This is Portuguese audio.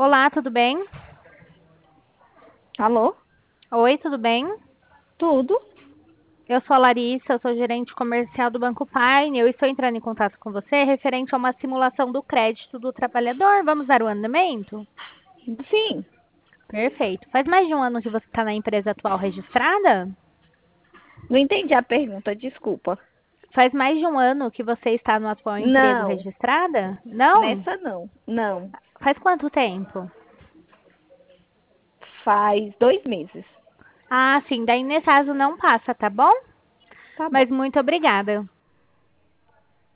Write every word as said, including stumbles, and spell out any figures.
Olá, tudo bem? Alô? Oi, tudo bem? Tudo? Eu sou a Larissa, eu sou gerente comercial do Banco Pine. Eu estou entrando em contato com você referente a uma simulação do crédito do trabalhador. Vamos dar o andamento? Sim. Perfeito. Faz mais de um ano que você está na empresa atual registrada? Não entendi a pergunta, desculpa. Faz mais de um ano que você está no atual emprego Não, registrada? Não? nessa não. Não. Faz quanto tempo? Faz dois meses. Ah, sim, daí nesse caso não passa, tá bom? Tá bom. Mas muito obrigada.